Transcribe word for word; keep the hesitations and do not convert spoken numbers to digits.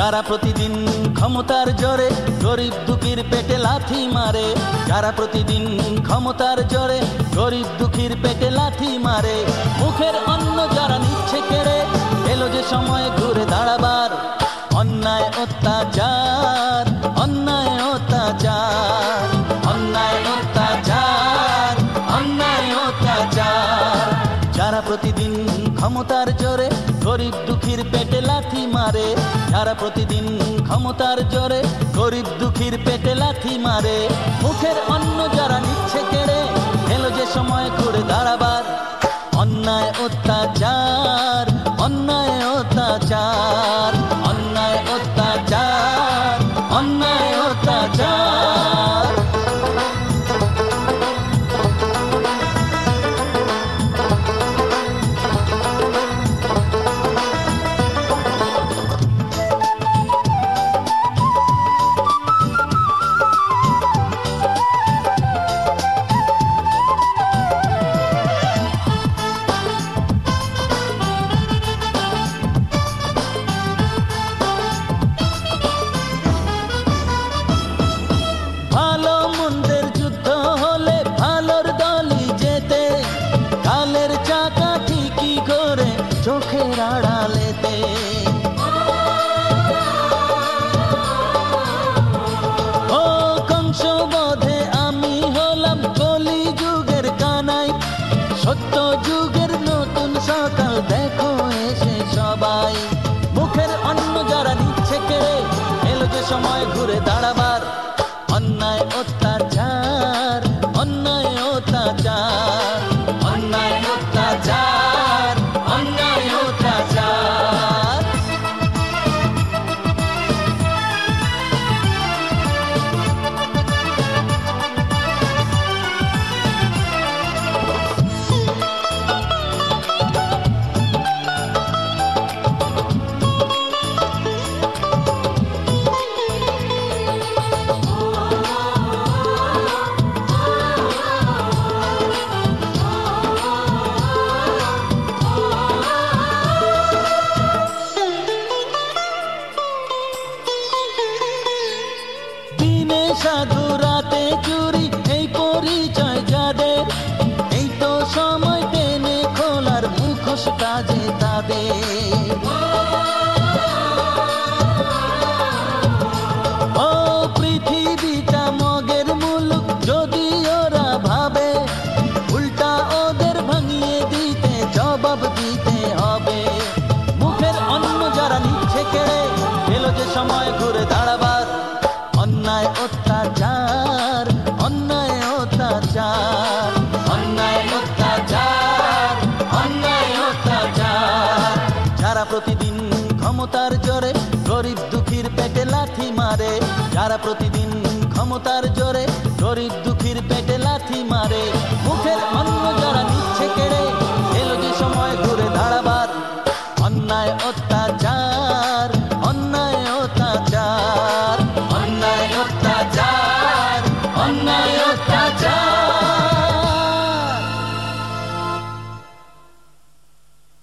যারা প্রতিদিন ক্ষমতার জোরে গরিব দুঃখীর পেটে লাথি মারে, যারা প্রতিদিন ক্ষমতার জোরে গরিব দুঃখীর পেটে লাথি মারে, মুখের অন্ন যারা নিচ্ছে কেড়ে, এলো যে সময় ঘুরে দাঁড়াবার। অন্যায় অত্যাচার, অন্যায় অত্যাচার, অন্যায় অত্যাচার, অন্যায় অত্যাচার। যারা প্রতিদিন ক্ষমতার জোরে গরিব দুঃখীর পেটে লাথি মারে, যারা প্রতিদিন ক্ষমতার জোরে গরিব দুঃখীর পেটে লাথি মারে, মুখের অন্ন যারা নিচ্ছে কেড়ে, এলো যে সময় ঘুরে দাঁড়াবার। অন্যায় অত্যাচার, অন্যায় অত্যাচার, অন্যায় অত্যাচার, অন্যায় অত্যাচার। চোখের আড়ালেতে ও কংস বধে আমি হলাম কলি যুগের কানাই, সত্য যুগের নতুন সকাল দেখো এসে সবাই। মুখের অন্ন যারা নিচ্ছে কেড়ে, এলো যে সময় ঘুরে দাঁড়াবার। অন্যায় অত্যাচার, অন্যায় অত্যাচার, অন্যায় অত্যাচার, অন্যায় অত্যাচার। সাধু রাতে চুরি এই পরিচয় যাদের, এই তো সময় টেনে খোলার মুখোশ কাজে তাদের। ও পৃথিবীটা মগের মুলুক যদি ওরা ভাবে, উল্টা ওদের ভাঙিয়ে দিতে জবাব দিতে হবে। মুখের অন্ন যারা নিচ্ছে কেড়ে, এলো যে সময় ঘুরে দাঁড়াবার। অন্যায় অত্যাচার, অন্যায় অত্যাচার, অন্যায় অত্যাচার, অন্যায় অত্যাচার। যারা প্রতিদিন ক্ষমতার জোরে গরিব দুঃখীর পেটে লাথি মারে, যারা প্রতিদিন ক্ষমতার জোরে গরিব দুঃখীর পেটে লাথি মারে, মুখের অন্ন যারা নিচ্ছে কেড়ে, এলো যে সময় ঘুরে দাঁড়াবার। অন্যায় অত্যাচার, অন্যায় অত্যাচার, অন্যায় অত্যাচার, অন্যায়